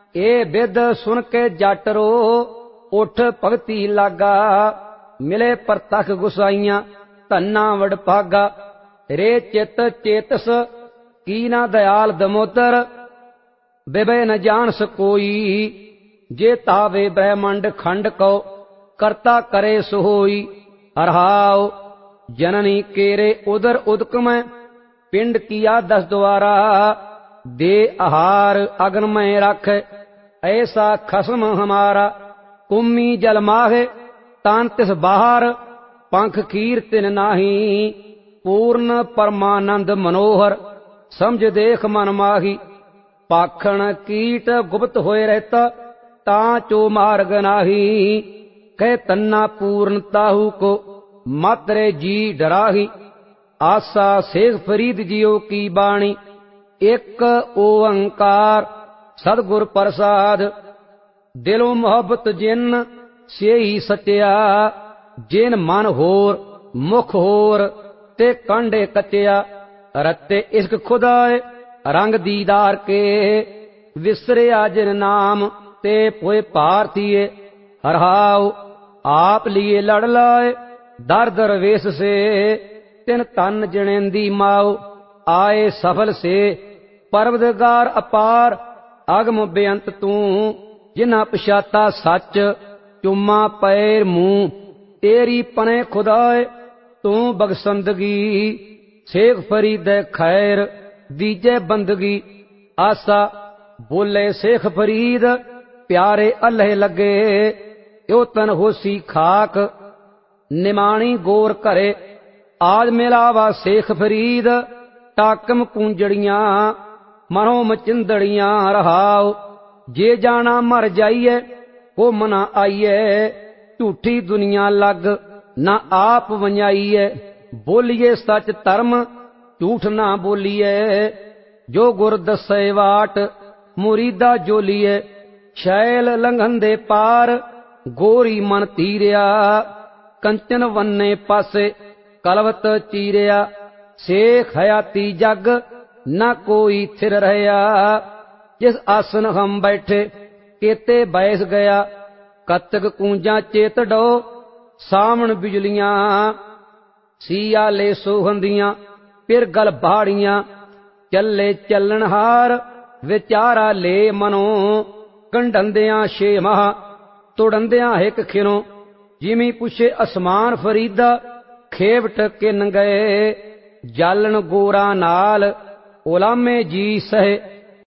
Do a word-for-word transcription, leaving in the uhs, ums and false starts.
ए बिद सुन के जट रो उठ भगती लागा। मिले परतख गुसाइयां धन्ना वडभागा। रे चित चेतस की ना दयाल दमोदर। बिबे न जानस कोई जे तावे ब्रह्मंड खंड को करता करे सोई। हरहाओ जननी केरे उदर उदक में पिंड किया दस द्वारा। दे आहार अग्न में रख ऐसा खसम हमारा। कुम्मी जल माहे तान तिस बाहर पंख खीर तिन नाही। पूर्ण परमानंद मनोहर समझ देख मन माही। पाखण कीट गुप्त होए रहता ता चो मार्ग नाही। कह तन्ना पूर्ण ताहू को मातरे जी डराही। आसा शेख फरीद जियो की बाणी एक ओंकार सदगुर प्रसाद। दिलों मोहब्बत जिन से ही सचया। जिन मन होर मुख होर ते कांडे कचया। रत्ते इश्क खुदाए रंग दीदार के। विसरिया जिन नाम ते पोए पार्थिए। हरहाओ आप लिए लड़ लाए दर दर वेश से। तिन तन जनेंदी माओ आए सफल से। परवदगार अपार अगम बेअंत तू। जिन्हा पछाता सच चुम्मा पैर मुंह। तेरी पने खुदाए तू बगसंदगी। शेख फरीद खैर दीजे बंदगी। आसा बोले शेख फरीद प्यारे अल्लाह लगे। यो तन होसी खाक निमाणी गोर करे। आज मिलावा शेख फरीद टाकम कूंजड़ियां मनो मचिंदड़ियां। रहाओ जे जाना मर जाइए वो मना आइए। झूठी दुनिया लग ना आप वंजाइए। बोलिए सच धर्म झूठ ना बोलिए। जो गुर दसे वाट मुरीदा जोलिए। शैल लंघन दे पार गोरी मन तीरिया। कंचन वन्ने पासे कलवत चीरिया। शेख हयाती जग न कोई थिर रहया। जिस आसन हम बैठे केते बैस गया। कतक कूंजा चेत डो सावण बिजलियां। सिया ले सोहंदियां फिर गल बाड़ियां। चले चलन हार विचारा ले मनो। कंडंदियां छे माह तोड़ंदियां हिक खिनो। जिमी पुछे असमान फरीदा खेवट किन गए। जालन गोरा नाल उलामे जी सहे।